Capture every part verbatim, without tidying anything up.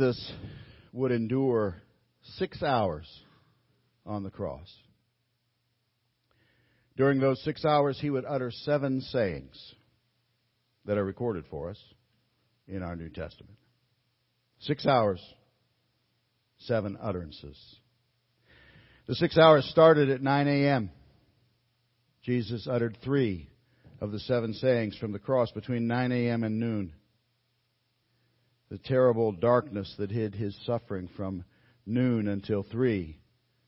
Jesus would endure six hours on the cross. During those six hours, he would utter seven sayings that are recorded for us in our New Testament. Six hours, seven utterances. The six hours started at nine a.m. Jesus uttered three of the seven sayings from the cross between nine a.m. and noon. The terrible darkness that hid his suffering from noon until three.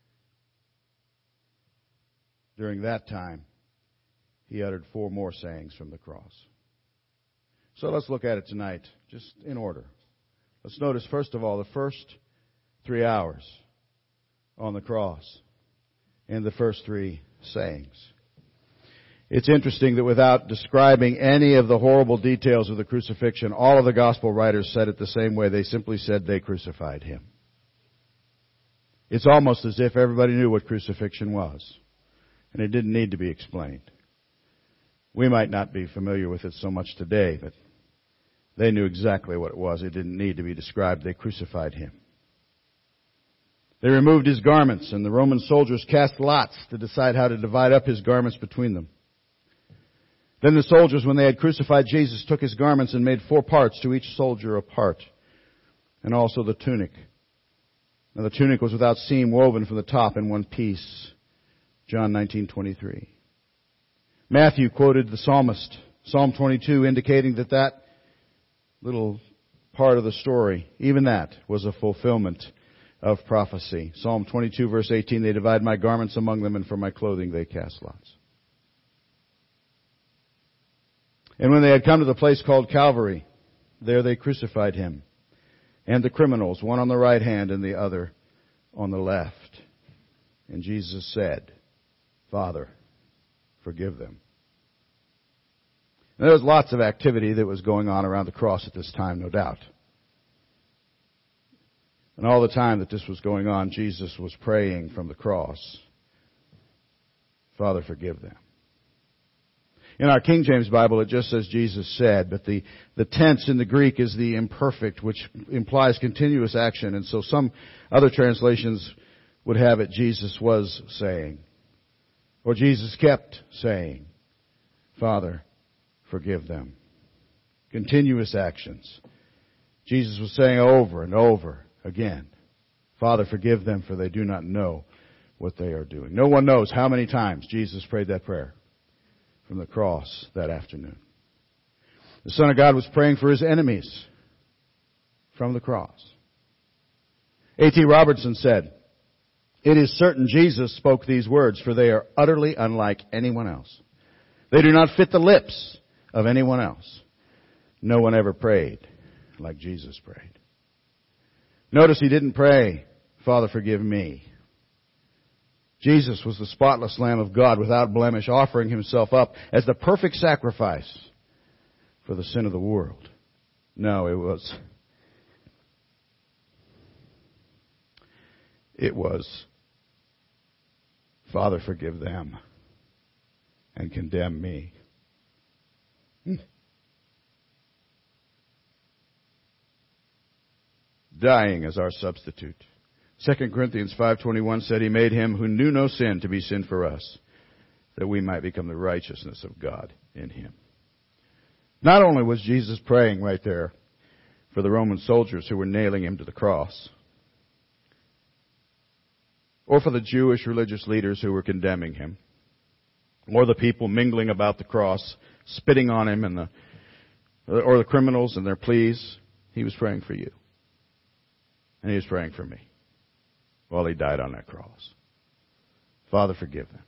During that time, he uttered four more sayings from the cross. So let's look at it tonight, just in order. Let's notice, first of all, the first three hours on the cross and the first three sayings. It's interesting that without describing any of the horrible details of the crucifixion, all of the gospel writers said it the same way. They simply said they crucified him. It's almost as if everybody knew what crucifixion was, and it didn't need to be explained. We might not be familiar with it so much today, but they knew exactly what it was. It didn't need to be described. They crucified him. They removed his garments, and the Roman soldiers cast lots to decide how to divide up his garments between them. Then the soldiers, when they had crucified Jesus, took his garments and made four parts, to each soldier a part, and also the tunic. Now the tunic was without seam, woven from the top in one piece. John nineteen twenty-three. Matthew quoted the psalmist, Psalm twenty-two, indicating that that little part of the story, even that, was a fulfillment of prophecy. Psalm twenty-two, verse eighteen, they divide my garments among them, and for my clothing they cast lots. And when they had come to the place called Calvary, there they crucified him and the criminals, one on the right hand and the other on the left. And Jesus said, Father, forgive them. And there was lots of activity that was going on around the cross at this time, no doubt. And all the time that this was going on, Jesus was praying from the cross, Father, forgive them. In our King James Bible, it just says Jesus said, but the, the tense in the Greek is the imperfect, which implies continuous action. And so some other translations would have it, Jesus was saying. Or Jesus kept saying, Father, forgive them. Continuous actions. Jesus was saying over and over again, Father, forgive them, for they do not know what they are doing. No one knows how many times Jesus prayed that prayer from the cross that afternoon. The Son of God was praying for his enemies from the cross. A T Robertson said, it is certain Jesus spoke these words, for they are utterly unlike anyone else. They do not fit the lips of anyone else. No one ever prayed like Jesus prayed. Notice he didn't pray, Father, forgive me. Jesus was the spotless Lamb of God without blemish, offering himself up as the perfect sacrifice for the sin of the world. No, it was, it was, Father, forgive them and condemn me. Hmm. Dying as our substitute. Second Corinthians five twenty-one said he made him who knew no sin to be sin for us, that we might become the righteousness of God in him. Not only was Jesus praying right there for the Roman soldiers who were nailing him to the cross, or for the Jewish religious leaders who were condemning him, or the people mingling about the cross, spitting on him, and the, or the criminals and their pleas. He was praying for you. And he was praying for me while he died on that cross. Father, forgive them.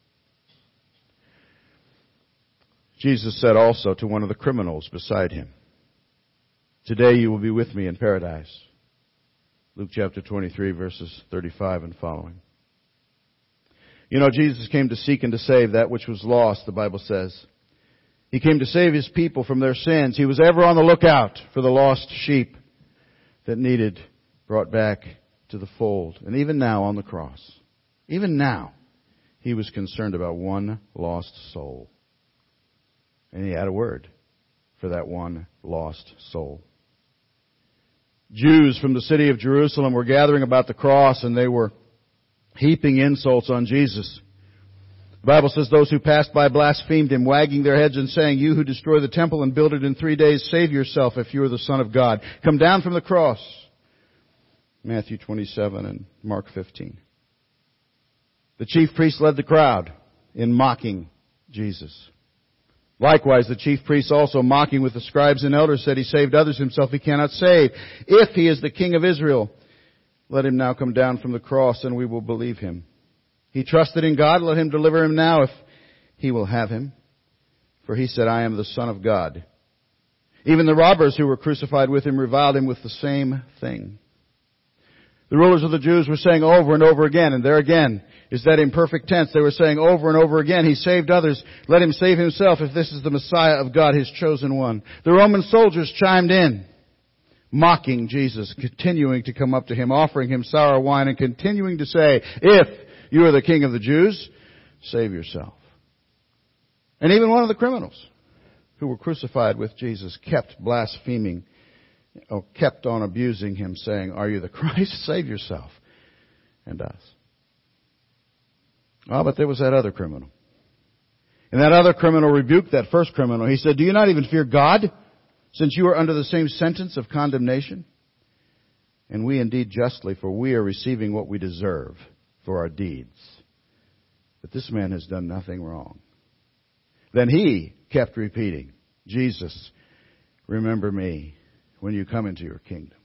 Jesus said also to one of the criminals beside him, today you will be with me in paradise. Luke chapter twenty-three, verses thirty-five and following. You know, Jesus came to seek and to save that which was lost, the Bible says. He came to save his people from their sins. He was ever on the lookout for the lost sheep that needed brought back to the fold. And even now on the cross, even now, he was concerned about one lost soul. And he had a word for that one lost soul. Jews from the city of Jerusalem were gathering about the cross, and they were heaping insults on Jesus. The Bible says those who passed by blasphemed him, wagging their heads and saying, "You who destroy the temple and build it in three days, save yourself if you are the Son of God. Come down from the cross." Matthew twenty-seven and Mark fifteen. The chief priest led the crowd in mocking Jesus. Likewise, the chief priests also, mocking with the scribes and elders, said, "He saved others, himself he cannot save. If he is the King of Israel, let him now come down from the cross, and we will believe him. He trusted in God, let him deliver him now if he will have him. For he said, 'I am the Son of God.'" Even the robbers who were crucified with him reviled him with the same thing. The rulers of the Jews were saying over and over again, and there again is that imperfect tense. They were saying over and over again, "He saved others, let him save himself if this is the Messiah of God, his chosen one." The Roman soldiers chimed in, mocking Jesus, continuing to come up to him, offering him sour wine, and continuing to say, "If you are the King of the Jews, save yourself." And even one of the criminals who were crucified with Jesus kept blaspheming, or kept on abusing him, saying, "Are you the Christ? Save yourself and us." Oh, but there was that other criminal. And that other criminal rebuked that first criminal. He said, "Do you not even fear God, since you are under the same sentence of condemnation? And we indeed justly, for we are receiving what we deserve for our deeds. But this man has done nothing wrong." Then he kept repeating, "Jesus, remember me when you come into your kingdom."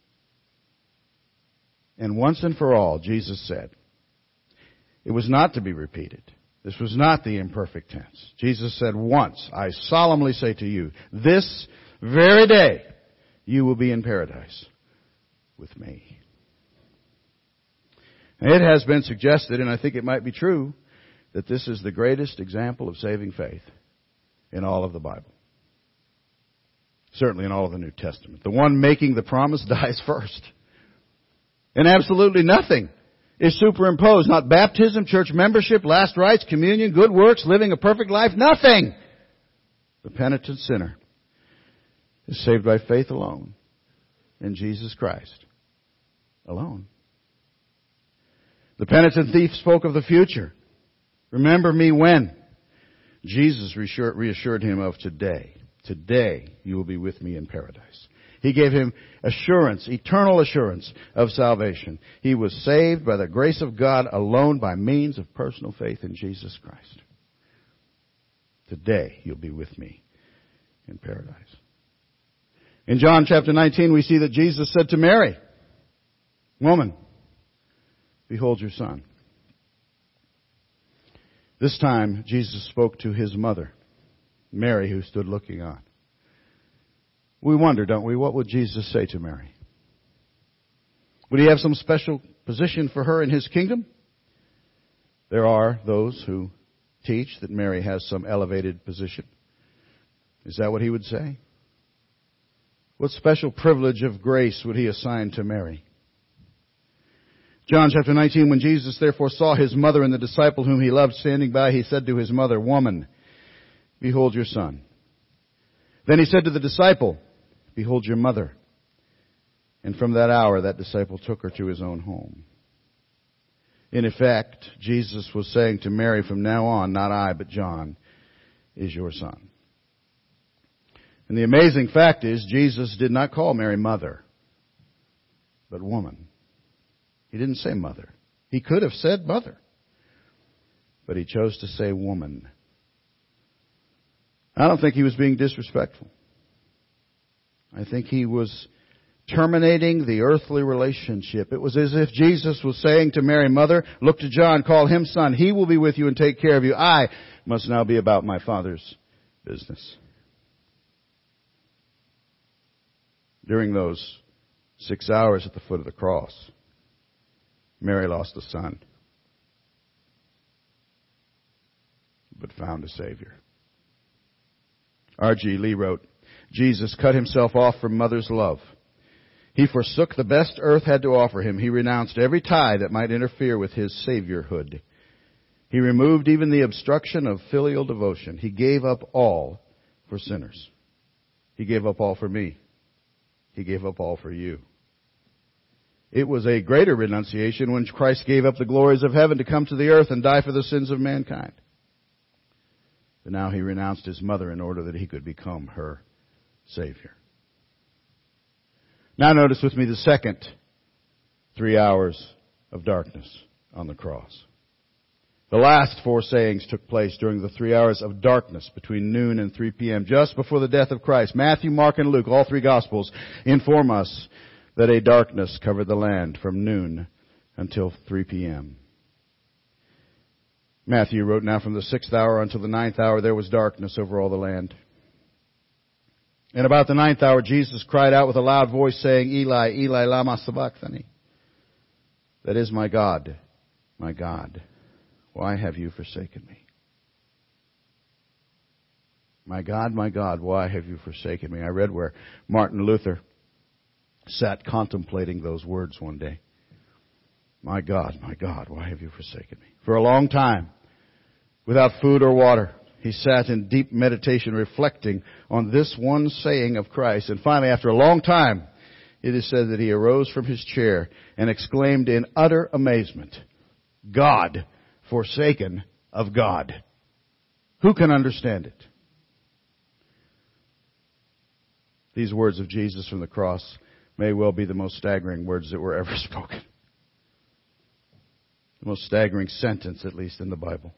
And once and for all, Jesus said, it was not to be repeated. This was not the imperfect tense. Jesus said once, "I solemnly say to you, this very day you will be in paradise with me." It has been suggested, and I think it might be true, that this is the greatest example of saving faith in all of the Bible. Certainly in all of the New Testament. The one making the promise dies first. And absolutely nothing is superimposed. Not baptism, church membership, last rites, communion, good works, living a perfect life. Nothing. The penitent sinner is saved by faith alone in Jesus Christ alone. The penitent thief spoke of the future. Remember me when? Jesus reassured him of today. Today you will be with me in paradise. He gave him assurance, eternal assurance of salvation. He was saved by the grace of God alone by means of personal faith in Jesus Christ. Today you'll be with me in paradise. In John chapter nineteen, we see that Jesus said to Mary, "Woman, behold your son." This time, Jesus spoke to his mother, Mary, who stood looking on. We wonder, don't we, what would Jesus say to Mary? Would he have some special position for her in his kingdom? There are those who teach that Mary has some elevated position. Is that what he would say? What special privilege of grace would he assign to Mary? John chapter nineteen, when Jesus therefore saw his mother and the disciple whom he loved standing by, he said to his mother, "Woman, behold your son." Then he said to the disciple, "Behold your mother." And from that hour that disciple took her to his own home. In effect, Jesus was saying to Mary, from now on, not I, but John is your son. And the amazing fact is, Jesus did not call Mary mother, but woman. He didn't say mother. He could have said mother, but he chose to say woman. I don't think he was being disrespectful. I think he was terminating the earthly relationship. It was as if Jesus was saying to Mary, "Mother, look to John, call him son. He will be with you and take care of you. I must now be about my Father's business." During those six hours at the foot of the cross, Mary lost a son, but found a Savior. R G Lee wrote, "Jesus cut himself off from mother's love. He forsook the best earth had to offer him. He renounced every tie that might interfere with his Saviorhood. He removed even the obstruction of filial devotion. He gave up all for sinners. He gave up all for me. He gave up all for you. It was a greater renunciation when Christ gave up the glories of heaven to come to the earth and die for the sins of mankind. But now he renounced his mother in order that he could become her Savior. Now notice with me the second three hours of darkness on the cross. The last four sayings took place during the three hours of darkness between noon and three p.m., just before the death of Christ. Matthew, Mark, and Luke, all three Gospels, inform us that a darkness covered the land from noon until three p.m. Matthew wrote, "Now from the sixth hour until the ninth hour there was darkness over all the land. And about the ninth hour Jesus cried out with a loud voice, saying, Eli, Eli, lama sabachthani? That is, my God, my God, why have you forsaken me? My God, my God, why have you forsaken me?" I read where Martin Luther sat contemplating those words one day. My God, my God, why have you forsaken me? For a long time, without food or water, he sat in deep meditation reflecting on this one saying of Christ. And finally, after a long time, it is said that he arose from his chair and exclaimed in utter amazement, "God forsaken of God. Who can understand it?" These words of Jesus from the cross may well be the most staggering words that were ever spoken. The most staggering sentence, at least in the Bible.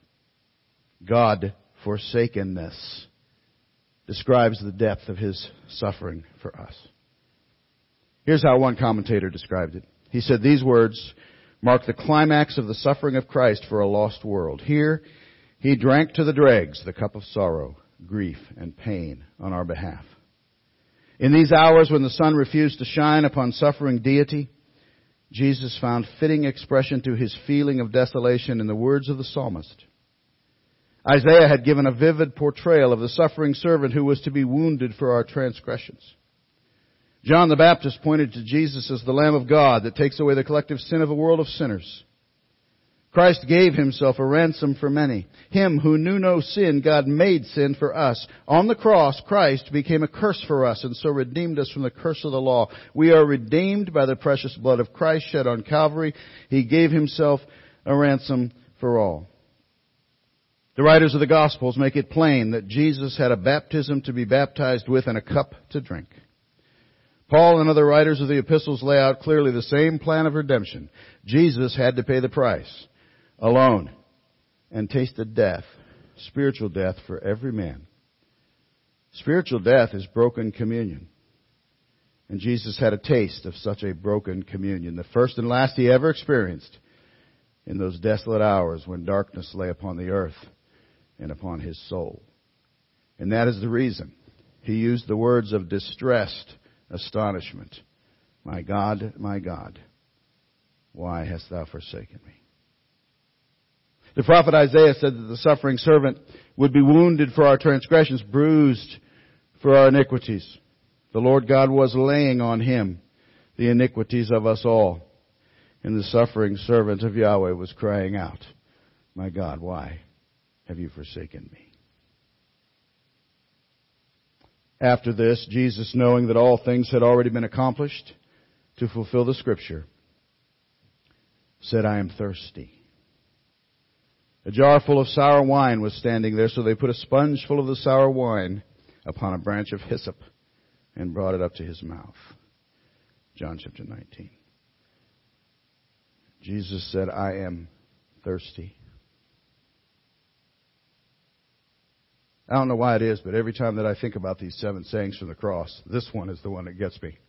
God forsakenness describes the depth of his suffering for us. Here's how one commentator described it. He said, these words mark the climax of the suffering of Christ for a lost world. Here, he drank to the dregs the cup of sorrow, grief, and pain on our behalf. In these hours when the sun refused to shine upon suffering deity, Jesus found fitting expression to his feeling of desolation in the words of the psalmist. Isaiah had given a vivid portrayal of the suffering servant who was to be wounded for our transgressions. John the Baptist pointed to Jesus as the Lamb of God that takes away the collective sin of a world of sinners. Christ gave himself a ransom for many. Him who knew no sin, God made sin for us. On the cross, Christ became a curse for us and so redeemed us from the curse of the law. We are redeemed by the precious blood of Christ shed on Calvary. He gave himself a ransom for all. The writers of the Gospels make it plain that Jesus had a baptism to be baptized with and a cup to drink. Paul and other writers of the epistles lay out clearly the same plan of redemption. Jesus had to pay the price alone and tasted death, spiritual death for every man. Spiritual death is broken communion. And Jesus had a taste of such a broken communion, the first and last he ever experienced in those desolate hours when darkness lay upon the earth and upon his soul. And that is the reason he used the words of distressed astonishment. My God, my God, why hast thou forsaken me? The prophet Isaiah said that the suffering servant would be wounded for our transgressions, bruised for our iniquities. The Lord God was laying on him the iniquities of us all. And the suffering servant of Yahweh was crying out, my God, why have you forsaken me? After this, Jesus, knowing that all things had already been accomplished to fulfill the Scripture, said, I am thirsty. A jar full of sour wine was standing there, so they put a sponge full of the sour wine upon a branch of hyssop and brought it up to his mouth. John chapter nineteen. Jesus said, I am thirsty. I don't know why it is, but every time that I think about these seven sayings from the cross, this one is the one that gets me.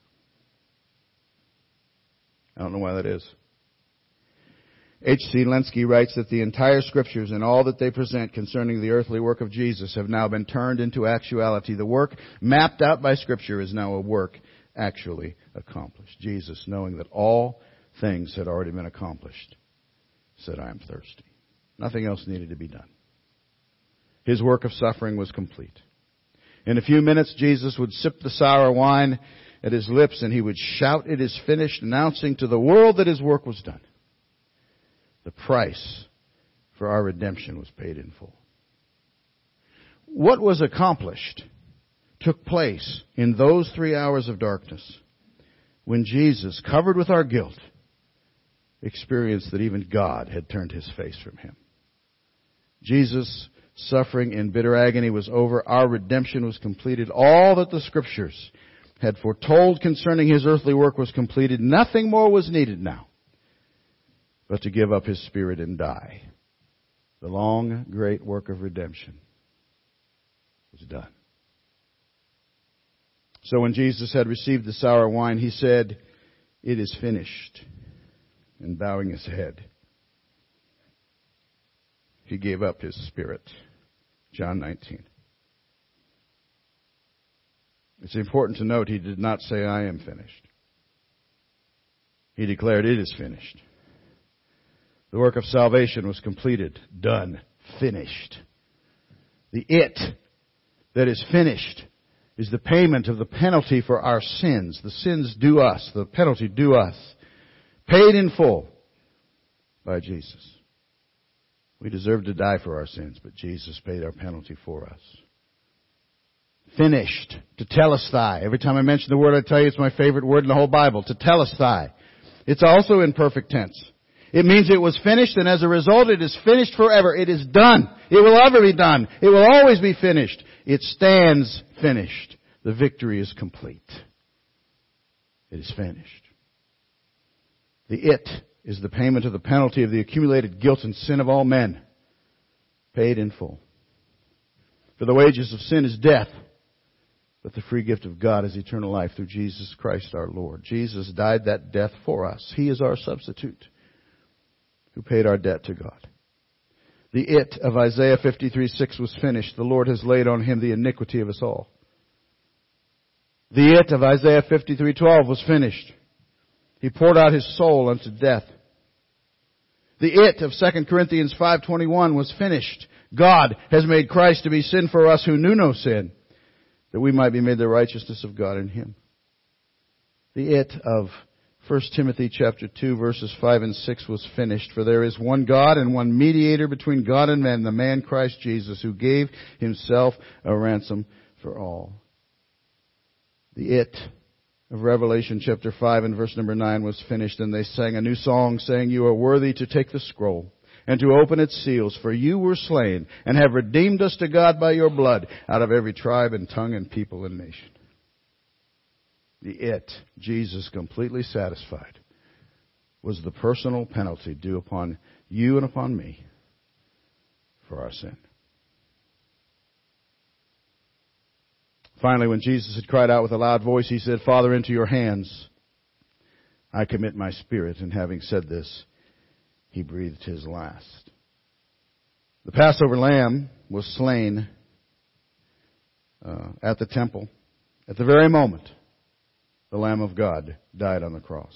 I don't know why that is. H C Lenski writes that the entire Scriptures and all that they present concerning the earthly work of Jesus have now been turned into actuality. The work mapped out by Scripture is now a work actually accomplished. Jesus, knowing that all things had already been accomplished, said, I am thirsty. Nothing else needed to be done. His work of suffering was complete. In a few minutes, Jesus would sip the sour wine at his lips and he would shout, it is finished, announcing to the world that his work was done. The price for our redemption was paid in full. What was accomplished took place in those three hours of darkness when Jesus, covered with our guilt, experienced that even God had turned His face from him. Jesus' suffering in bitter agony was over. Our redemption was completed. All that the Scriptures had foretold concerning His earthly work was completed. Nothing more was needed now but to give up His Spirit and die. The long, great work of redemption was done. So when Jesus had received the sour wine, He said, "It is finished." And bowing His head, He gave up His spirit. John nineteen. It's important to note He did not say, "I am finished." He declared, "It is finished." The work of salvation was completed, done, finished. The it that is finished is the payment of the penalty for our sins. The sins due us, the penalty due us, paid in full by Jesus. We deserve to die for our sins, but Jesus paid our penalty for us. Finished. Tetelestai. Every time I mention the word, I tell you it's my favorite word in the whole Bible. Tetelestai. It's also in perfect tense. It means it was finished, and as a result, it is finished forever. It is done. It will ever be done. It will always be finished. It stands finished. The victory is complete. It is finished. The it is the payment of the penalty of the accumulated guilt and sin of all men, paid in full. For the wages of sin is death, but the free gift of God is eternal life through Jesus Christ our Lord. Jesus died that death for us. He is our substitute who paid our debt to God. The it of Isaiah fifty-three six was finished. The Lord has laid on Him the iniquity of us all. The it of Isaiah fifty-three twelve was finished. He poured out His soul unto death. The it of Second Corinthians five twenty-one was finished. God has made Christ to be sin for us who knew no sin, that we might be made the righteousness of God in Him. The it of First Timothy chapter two verses five and six was finished. For there is one God and one mediator between God and men, the man Christ Jesus, who gave Himself a ransom for all. The it of Revelation chapter five and verse number nine was finished, and they sang a new song, saying, "You are worthy to take the scroll and to open its seals, for you were slain and have redeemed us to God by your blood out of every tribe and tongue and people and nation." The it, Jesus completely satisfied, was the personal penalty due upon you and upon me for our sin. Finally, when Jesus had cried out with a loud voice, He said, "Father, into your hands I commit my spirit." And having said this, He breathed His last. The Passover lamb was slain uh, at the temple. At the very moment the Lamb of God died on the cross.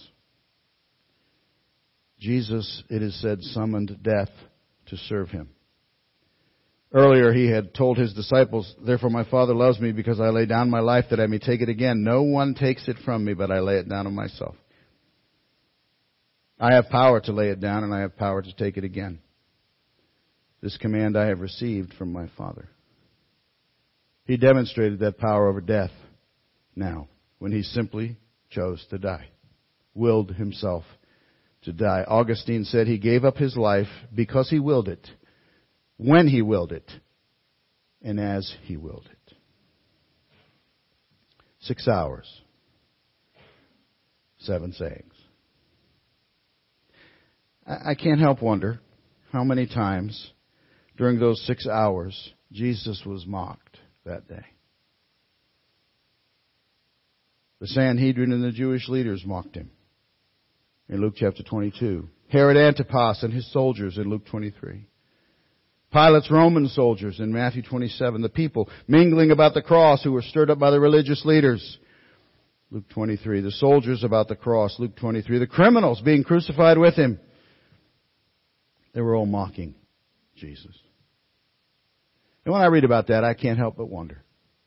Jesus, it is said, summoned death to serve Him. Earlier He had told His disciples, "Therefore my Father loves me, because I lay down my life that I may take it again. No one takes it from me, but I lay it down of myself. I have power to lay it down, and I have power to take it again. This command I have received from my Father." He demonstrated that power over death now, when He simply chose to die, willed Himself to die. Augustine said He gave up His life because He willed it, when He willed it, and as He willed it. Six hours, seven sayings. I can't help wonder how many times during those six hours Jesus was mocked that day. The Sanhedrin and the Jewish leaders mocked Him in Luke chapter twenty-two. Herod Antipas and his soldiers in Luke twenty-three. Pilate's Roman soldiers in Matthew twenty-seven. The people mingling about the cross who were stirred up by the religious leaders. Luke twenty-three. The soldiers about the cross. Luke twenty-three. The criminals being crucified with Him. They were all mocking Jesus. And when I read about that, I can't help but wonder,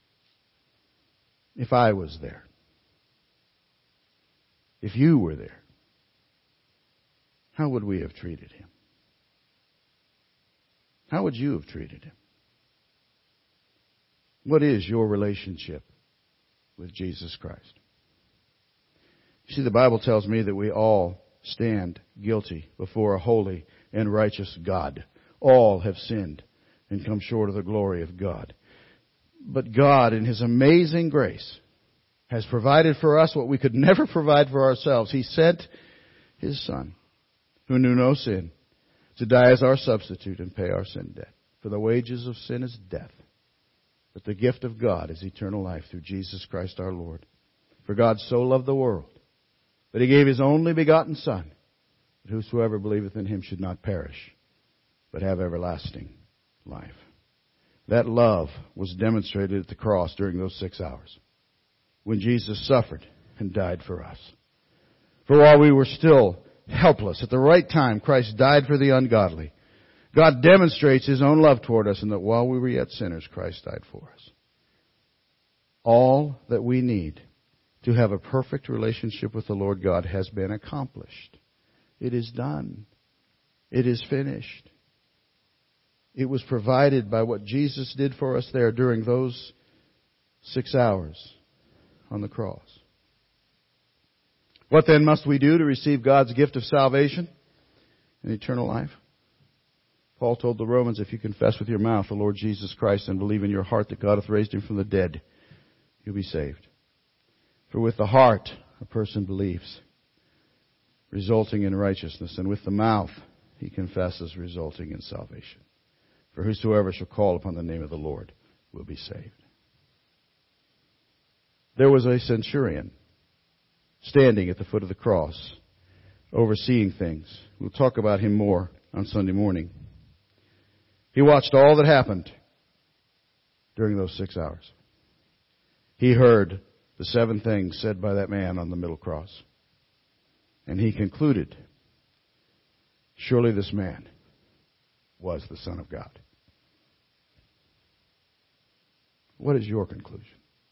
if I was there, if you were there, how would we have treated Him? How would you have treated Him? What is your relationship with Jesus Christ? You see, the Bible tells me that we all stand guilty before a holy and righteous God. All have sinned and come short of the glory of God. But God, in His amazing grace, has provided for us what we could never provide for ourselves. He sent His Son, who knew no sin, to die as our substitute and pay our sin debt. For the wages of sin is death, but the gift of God is eternal life through Jesus Christ our Lord. For God so loved the world that He gave His only begotten Son, that whosoever believeth in Him should not perish, but have everlasting life. That love was demonstrated at the cross during those six hours, when Jesus suffered and died for us. For while we were still helpless, at the right time, Christ died for the ungodly. God demonstrates His own love toward us in that while we were yet sinners, Christ died for us. All that we need to have a perfect relationship with the Lord God has been accomplished. It is done. It is finished. It was provided by what Jesus did for us there during those six hours on the cross. What then must we do to receive God's gift of salvation and eternal life? Paul told the Romans, if you confess with your mouth the Lord Jesus Christ and believe in your heart that God hath raised Him from the dead, you'll be saved. For with the heart a person believes, resulting in righteousness, and with the mouth he confesses, resulting in salvation. For whosoever shall call upon the name of the Lord will be saved. There was a centurion standing at the foot of the cross, overseeing things. We'll talk about him more on Sunday morning. He watched all that happened during those six hours. He heard the seven things said by that man on the middle cross. And he concluded, surely this man was the Son of God. What is your conclusion?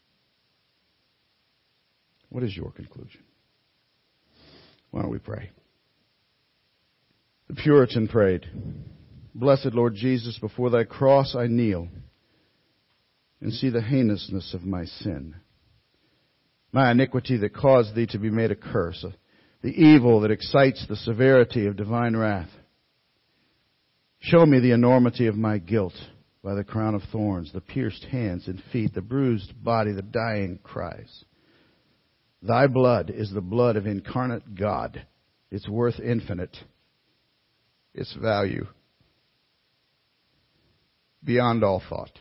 What is your conclusion? Why don't we pray? The Puritan prayed, Blessed Lord Jesus, before Thy cross I kneel and see the heinousness of my sin, my iniquity that caused Thee to be made a curse, the evil that excites the severity of divine wrath. Show me the enormity of my guilt by the crown of thorns, the pierced hands and feet, the bruised body, the dying cries. Thy blood is the blood of incarnate God. Its worth infinite. Its value beyond all thought.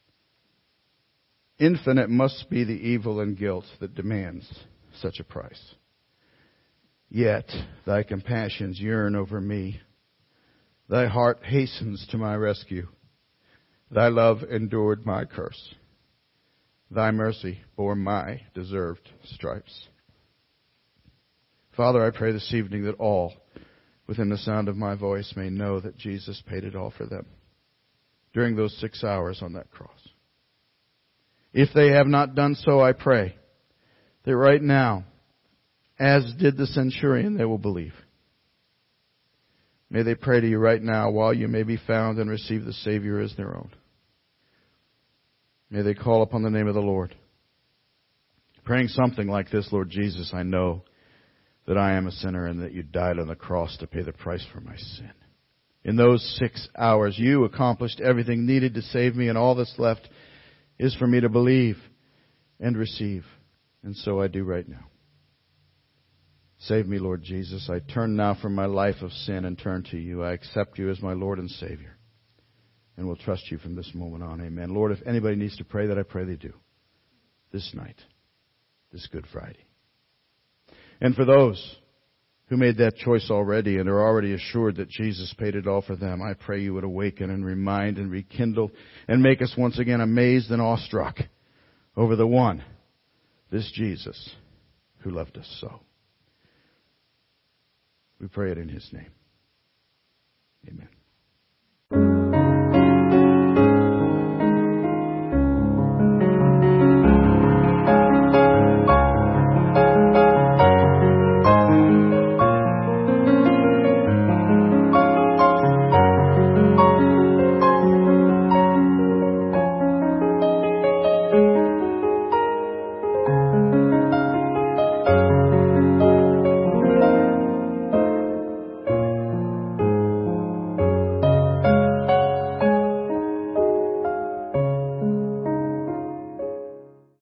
Infinite must be the evil and guilt that demands such a price. Yet Thy compassions yearn over me. Thy heart hastens to my rescue. Thy love endured my curse. Thy mercy bore my deserved stripes. Father, I pray this evening that all within the sound of my voice may know that Jesus paid it all for them during those six hours on that cross. If they have not done so, I pray that right now, as did the centurion, they will believe. May they pray to You right now while You may be found and receive the Savior as their own. May they call upon the name of the Lord. Praying something like this, Lord Jesus, I know that I am a sinner and that You died on the cross to pay the price for my sin. In those six hours, You accomplished everything needed to save me, and all that's left is for me to believe and receive. And so I do right now. Save me, Lord Jesus. I turn now from my life of sin and turn to You. I accept You as my Lord and Savior. And will trust You from this moment on. Amen. Lord, if anybody needs to pray that, I pray they do. This night. This Good Friday. And for those who made that choice already and are already assured that Jesus paid it all for them, I pray You would awaken and remind and rekindle and make us once again amazed and awestruck over the one, this Jesus, who loved us so. We pray it in His name. Amen.